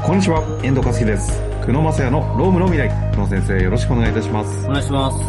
こんにちは、遠藤和樹です。久野正也のロームの未来。久野先生、よろしくお願いいたします。 お願いします。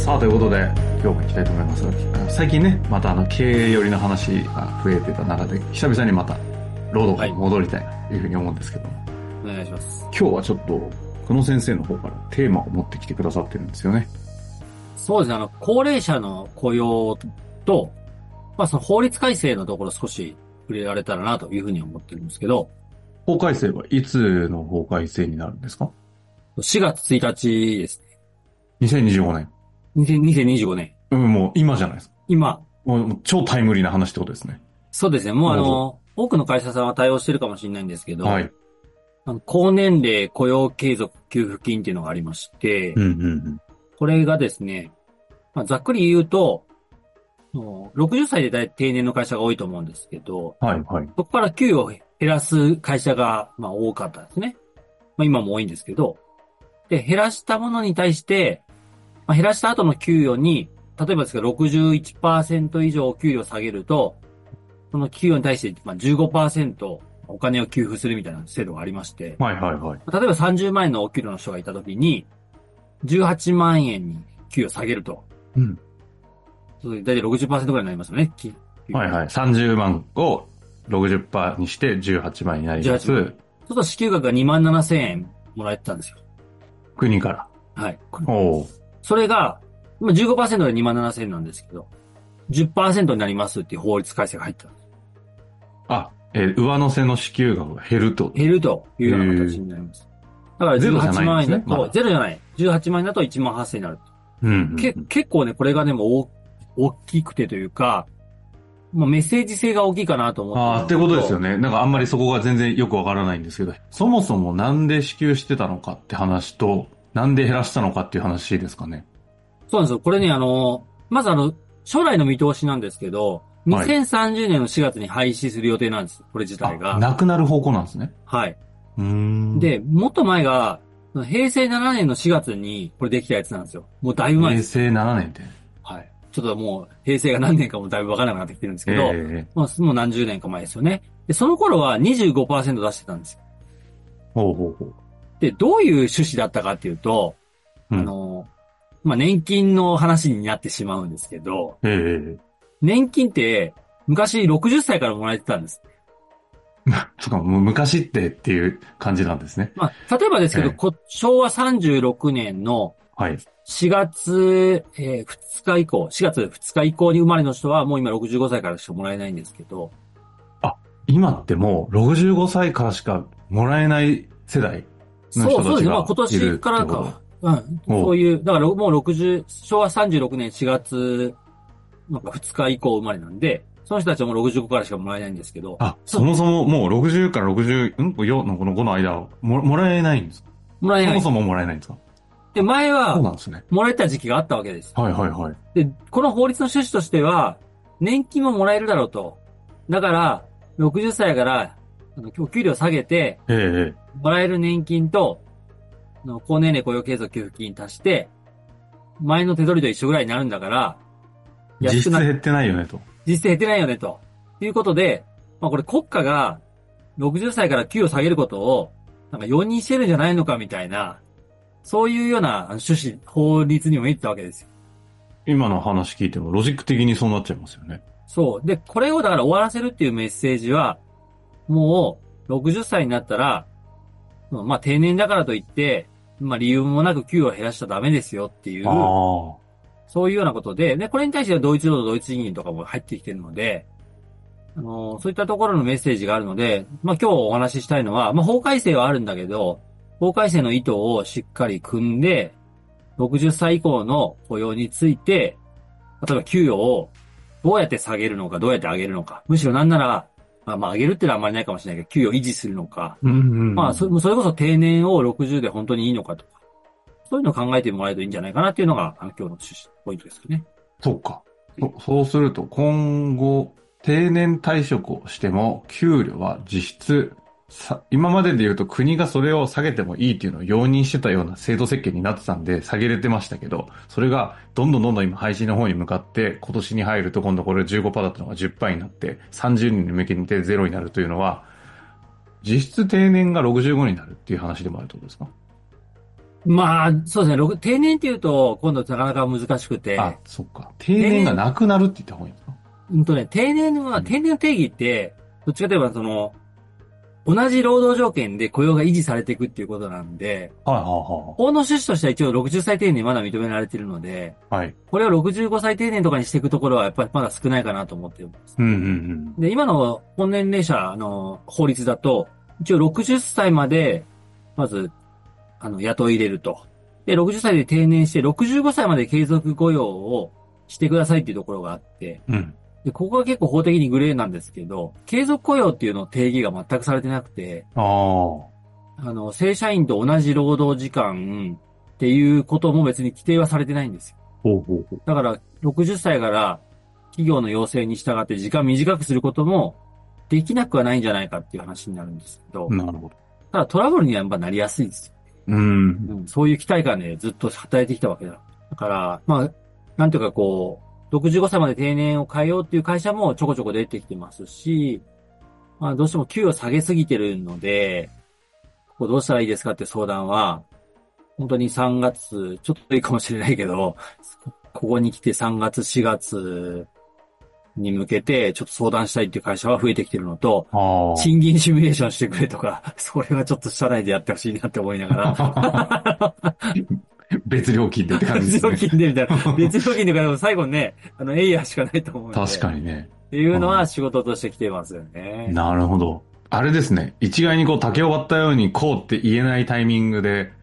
さあ、ということで、今日も行きたいと思いますが、最近ね、また経営寄りの話が増えてた中で、久々にまた、労働に戻りたいなというふうに思うんですけども、 お願いします。 今日はちょっと、久野先生の方からテーマを持ってきてくださってるんですよね。 そうですね、高齢者の雇用と、その法律改正のところ少し触れられたらなというふうに思ってるんですけど、 法改正はいつの法改正になるんですか？ 4月1日ですね。 2025 年。 2025年。 もう今じゃないですか。 今。 もう超タイムリーな話ってことですね。 そうですね、もう多くの会社さんは対応してるかもしれないんですけど、 はい。 高年齢雇用継続給付金っていうのがありまして、これがですね、ざっくり言うと、60歳で定年の会社が多いと思うんですけど、 はいはい。 そこから給与を減らす会社が、多かったですね。今も多いんですけど、で、減らしたものに対して、減らした後の給与に、例えばですけど、61% 以上給与を下げると、その給与に対して、15% お金を給付するみたいな制度がありまして、 はいはいはい。 例えば30万円のお給料の人がいたときに、18万円に給与を下げると。 うん。 そうだいたい 60% ぐらいになりますよね。 はいはい。30万を 60% にして18万になります。 そうすると支給額が2万7千円もらえてたんですよ。 国から。 はい。 おそれが、今 15% で2万7千円なんですけど、10% になりますっていう法律改正が入ったんです。 上乗せの支給額が減ると。 減るというような形になります。だから18万円だと、ゼロじゃない。18万円だと1万8千円になる。結構ね、これがね、もう大きくてというか、メッセージ性が大きいかなと思ってってことですよね。なんかあんまりそこが全然よくわからないんですけど、そもそもなんで支給してたのかって話と、なんで減らしたのかっていう話ですかね。 そうなんですよ。これね、まず将来の見通しなんですけど、2030年の4月に廃止する予定なんです。これ自体が。 なくなる方向なんですね。 はい。で、もっと前が、平成7年の4月にこれできたやつなんですよ。もうだいぶ前です。 平成7年って。 はい。ちょっともう平成が何年かもだいぶわからなくなってきてるんですけど、もう何十年か前ですよね。で、その頃は 25% 出してたんですよ。 ほうほうほう。 で、どういう趣旨だったかっていうと、年金の話になってしまうんですけど、年金って昔60歳からもらえてたんです。 そうか、もう昔っていう感じなんですね。 例えばですけど、昭和36年の4月2日以降、4月2日以降に生まれの人はもう今65歳からしかもらえないんですけど。 今ってもう65歳からしかもらえない世代の人たちがいるってこと。 そうですね。今年からか。そういう、だからもう昭和36年4月2日以降生まれなんで、その人たちはもう65からしかもらえないんですけど。 そもそももう60から64のこの5の間はもらえないんですか？ もらえない。 そもそももらえないんですか？ で、前は、 そうなんですね。 もらえた時期があったわけです。 はいはいはい。 で、この法律の趣旨としては、年金ももらえるだろうと。だから、60歳からお給料下げて、もらえる年金と、高年齢雇用継続給付金足して、前の手取りと一緒ぐらいになるんだから、 実質減ってないよねと。 実質減ってないよねと。いうことで、これ国家が60歳から給与下げることを、容認してるんじゃないのかみたいな、そういうような趣旨、法律にも言ってたわけですよ。 今の話聞いてもロジック的にそうなっちゃいますよね。 そう。で、これをだから終わらせるっていうメッセージは、もう60歳になったら、定年だからといって、理由もなく給与を減らしちゃダメですよっていう、そういうようなことで、これに対しては同一労働同一賃金とかも入ってきてるので、そういったところのメッセージがあるので、今日お話ししたいのは、法改正はあるんだけど、法改正の意図をしっかり組んで、60歳以降の雇用について、例えば給与をどうやって下げるのか、どうやって上げるのか、むしろなんなら、上げるってのはあんまりないかもしれないけど、給与を維持するのか、それこそ定年を60で本当にいいのかとか、そういうのを考えてもらえるといいんじゃないかなっていうのが、今日の趣旨、ポイントですよね。 そうか。そうすると、今後、定年退職をしても、給料は実質、今までで言うと国がそれを下げてもいいっていうのを容認してたような制度設計になってたんで下げれてましたけど、それがどんどん今廃止の方に向かって今年に入ると今度これ 15% だったのが 10% になって30年に向けてゼロになるというのは、 実質定年が65になるっていう話でもあるってことですか？ まあ、そうですね。定年っていうと、今度なかなか難しくあ、 て、 そっか。定年がなくなるって言った方がいいんですか？ 定年の定義って、どっちかといえば同じ労働条件で雇用が維持されていくっていうことなんで、 はいはいは法の趣旨としては一応60歳定年まだ認められているので、 いはい。はい。 これを65歳定年とかにしていくところはやっぱりまだ少ないかなと思っています。 うんうんで、今の本年齢者の法律だと、一応60歳まで、まず、雇い入れると。で、60歳で定年して、65歳まで継続雇用をしてくださいっていうところがあって、 うん。うん。 で、ここが結構法的にグレーなんですけど、継続雇用っていうの定義が全くされてなくて、 ああ。 正社員と同じ労働時間っていうことも別に規定はされてないんですよ。 ほうほうほう。 だから、60歳から企業の要請に従って時間短くすることもできなくはないんじゃないかっていう話になるんですけど、 なるほど。 ただトラブルにはやっぱなりやすいですよ。 うん。 そういう期待感でずっと働いてきたわけだ。だから、まあ、なんていうか65歳まで定年を変えようっていう会社もちょこちょこ出てきてますし、まあ、どうしても給与下げすぎてるので、ここどうしたらいいですかって相談は、本当に3月、ちょっといいかもしれないけど、ここに来て3月、4月に向けてちょっと相談したいっていう会社は増えてきてるのと、 ああ。 賃金シミュレーションしてくれとか、それはちょっと社内でやってほしいなって思いながら、 別料金でって感じ別料ですね。 金でみたいな。別料金でから最後ね、エイヤーしかないと思うんで。 確かにね。 っていうのは仕事として来てますよね。 なるほど。あれですね。一概に竹を割ったようにこうって言えないタイミングで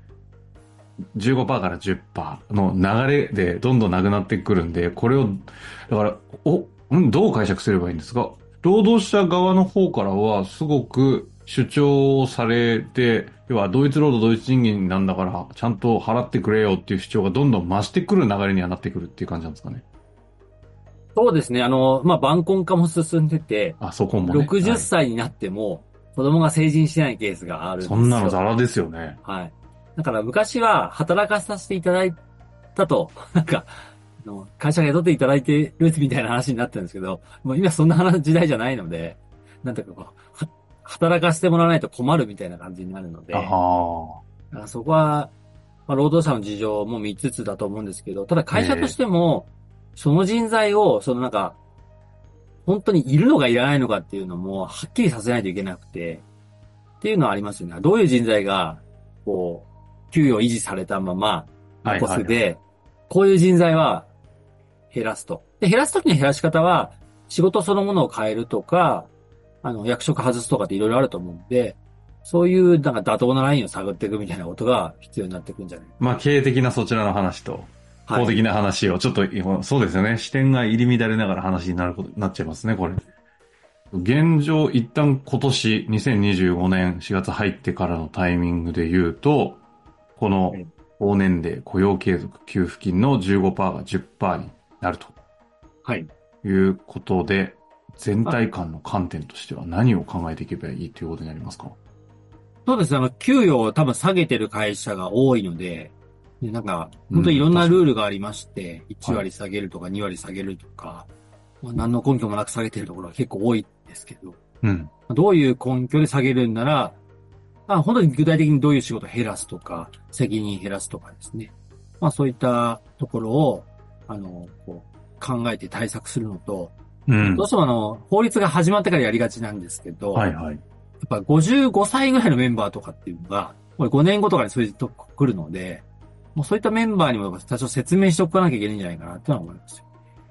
15%から10%の流れでどんどんなくなってくるんで、これを、だから、どう解釈すればいいんですか？労働者側の方からはすごく主張をされて、要は同一労働同一賃金なんだからちゃんと払ってくれよっていう主張がどんどん増してくる流れにはなってくるっていう感じなんですかね。 そうですね。まあ、晩婚化も進んでて、 あ、そこもね。 60 はい。 歳になっても子供が成人してないケースがあるんですよ。 そんなのザラですよね。 はい。だから昔は働かさせていただいたと、会社が雇っていただいてるみたいな話になってるんですけど、もう今そんな時代じゃないので、なんていうか働かせてもらわないと困るみたいな感じになるのあで、 あ。 だからそこは、まあ、労働者の事情も見つつだと思うんですけど、ただ会社としええても、その人材を、本当にいるのかいらないのかっていうのも、はっきりさせないといけなくて、っていうのはありますよね。どういう人材が、給与維持されたままはいはいはい。 残すで、こういう人材は減らすと。で、減らすときの減らし方は、仕事そのものを変えるとか、役職外すとかっていろいろあると思うんで、そういう妥当なラインを探っていくみたいなことが必要になっていくんじゃないか。 まあ、経営的なそちらの話と、 はい。 法的な話を、ちょっと、そうですよね。視点が入り乱れながら話になること、なっちゃいますね、これ。現状、一旦今年、2025年4月入ってからのタイミングで言うと、この、 はい。 往年で雇用継続給付金の15%が10%になるとはい。 いうことで、全あ、 体感の観点としては何を考えていけばいいということになりますか？ そうですね。給与を多分下げてる会社が多いので、で本当にいうん、 ろんなルー確かに。 ルがありまして、1 はい。 割下げるとか2割下げるとか、まあ、何の根拠もなく下げてるところが結構多いんですけど、 うん。 どういう根拠で下げるんなら、本当に具体的にどういう仕事を減らすとか、責任減らすとかですね。まあそういったところを、考えて対策するのと、どううん。 しても法律が始まってからやりがちなんですけど、 はいはい。 やっぱ55歳ぐらいのメンバーとかっていうのが、これ5年後とかにそういうとこ来るので、もうそういったメンバーにも多少説明しておかなきゃいけないんじゃないかなってのは思いますよ。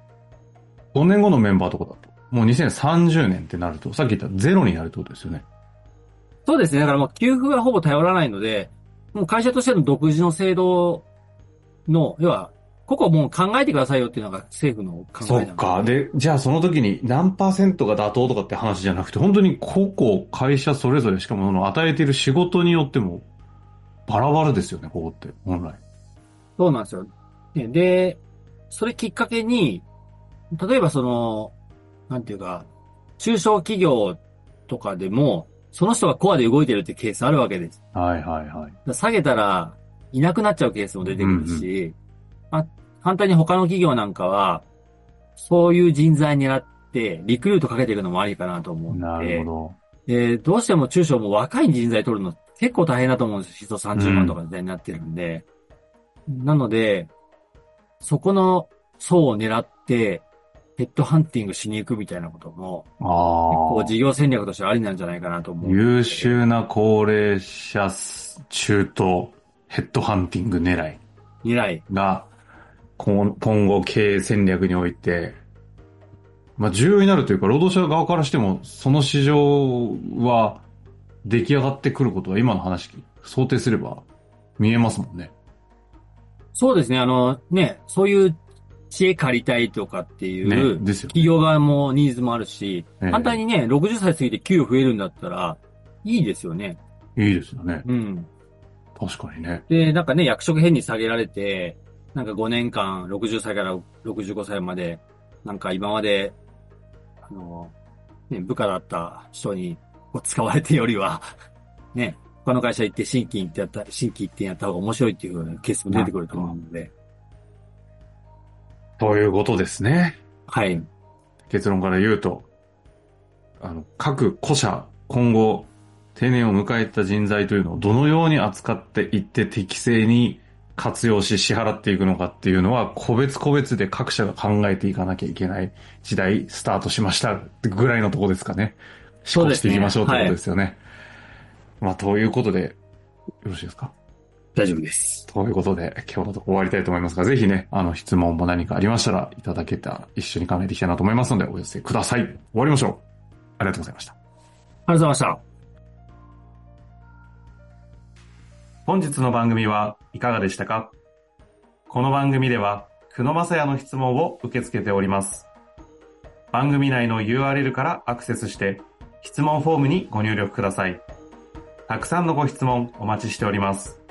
5年後のメンバーとかだと、もう2030年ってなると、さっき言ったゼロになるってことですよね。 そうですね。だからもう給付はほぼ頼らないので、もう会社としての独自の制度の、要は、ここもう考えてくださいよっていうのが政府の考えなのそっか。 で、 で、じゃあその時に何パーセントが妥当とかって話じゃなくて、本当に個々会社それぞれ、しかもその与えている仕事によってもバラバラですよね、ここって、本来。 そうなんですよ。で、それきっかけに、例えばなんていうか、中小企業とかでも、その人がコアで動いてるってケースあるわけです。 はいはいはい。 だから下げたら、いなくなっちゃうケースも出てくるうんし、反対に他の企業なんかは、そういう人材狙って、リクルートかけていくのもありかなと思ううん。なるほので、 ど。 どうしても中小も若い人材取るの結構大変だと思うんですよ。人30万とかの時代になってるんで。なので、そこの層を狙って、ヘッドハンティングしに行くみたいなことも、結構ああ。 事業戦略としてありなんじゃないかなと思う。 優秀な高齢者中東ヘッドハンティング狙い未来。 が今後経営戦略において、まあ重要になるというか、労働者側からしてもその市場は出来上がってくることは今の話想定すれば見えますもんね。 そうですね。そういう知恵借りたいとかっていね、 う、 ですよね。 企業側もニーズもあるし、 ええ反対にね、60歳過ぎて給与増えるんだったら、いいですよね。 いいですよね。 うん。 確かにね。 で、なんかね、役職変に下げられて、なんか5年間、60歳から65歳まで、なんか今まで、部下だった人にこう使われてよりは、ね、他の会社行って新規一転やった方が面白いっていうケースも出てくると思うので、 ということですね。 はい。 結論から言うと、各個社、今後、定年を迎えた人材というのをどのように扱っていって適正に活用し支払っていくのかっていうのは、個別個別で各社が考えていかなきゃいけない時代スタートしましたぐらいのところですかね。思考していきましょうということですよね。まあ、ということで、よろしいですか？ 大丈夫です。 ということで、今日のとこ終わりたいと思いますが、ぜひね、質問も何かありましたらいただけたら一緒に考えていきたいなと思いますので、お寄せください。終わりましょう。ありがとうございました。 ありがとうございました。 本日の番組はいかがでしたか？この番組では、久野正也の質問を受け付けております。番組内の URL からアクセスして、質問フォームにご入力ください。たくさんのご質問お待ちしております。